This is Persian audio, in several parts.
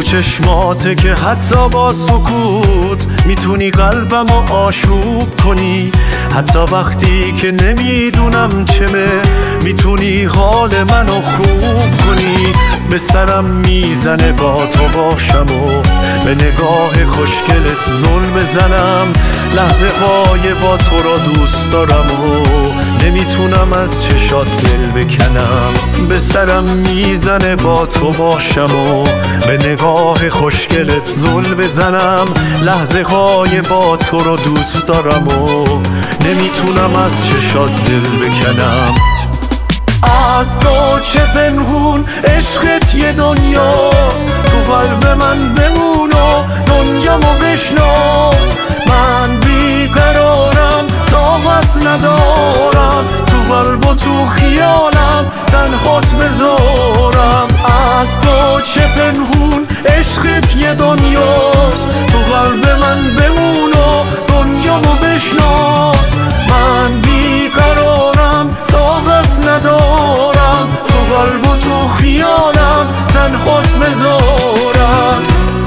چشماته که حتی با سکوت میتونی قلبمو آشوب کنی، حتی وقتی که نمیدونم چمه میتونی حال منو خوب کنی. به سرم میزنه با تو باشم و به نگاه خوشگلت ظلم بزنم، لحظه های با تو را دوست دارم و نمیتونم از چشات دل بکنم. به سرم میزنه با تو باشم و به نگاه خوشگلت ظلم بزنم، لحظه های با تو را دوست دارم و نمیتونم از چشات دل بکنم. از تو چه پنهون عشقت یه دنیاست، تو قلب من بمون و دنیامو بشناس. من بیقرارم طاقت ندارم، تو قلب و تو خیالم تنهات بذارم. از تو چه پنهون عشقت یه دنیاست، تو قلب من بمون و دنیامو بشناس. من بیقرارم طاقت ندارم، تو قلب و تو خیالم تنهات بذارم.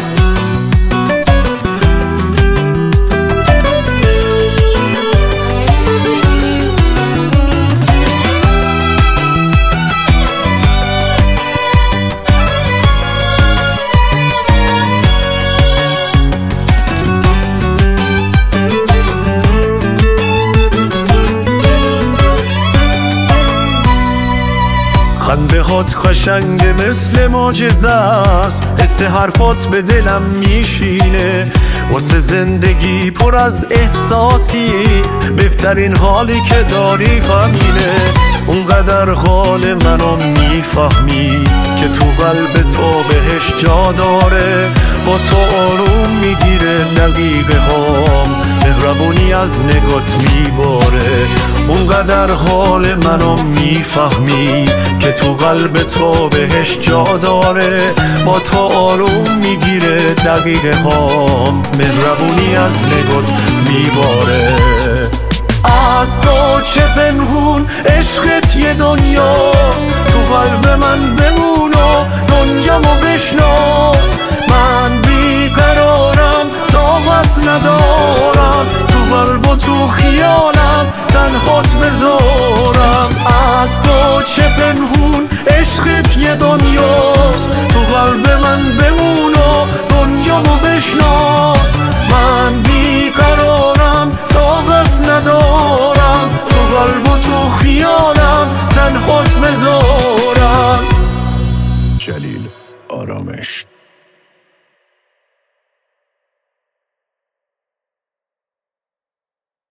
خنده هات قشنگه مثل معجزه است، حس حرفات به دلم میشینه. واسه زندگی پر از احساسی، بهترین حالی که داری غمینه. اونقدر حال منو میفهمی که تو قلب تو بهش جا داره، با تو آروم میگیره دقیقه هام، مهربونی از نگات میباره. اونقدر حال منو میفهمی که تو قلب تو بهش جا داره، با تو آروم میگیره دقیقه هام، مهربونی از نگات میباره. از تو چه پنهون عشقت یه دنیاست، تو قلب من بمون و دنیامو بشناس. من بیقرارم طاقت ندارم، تو قلب و تو خیالم تنهات بذارم. از تو چه پنهون عشقت یه دنیاست، تو قلب من بمون و دنیامو بشناس. من بیقرارم طاقت ندارم، تو قلب و تو خیالم تنهات بذارم. جلیل آرامش.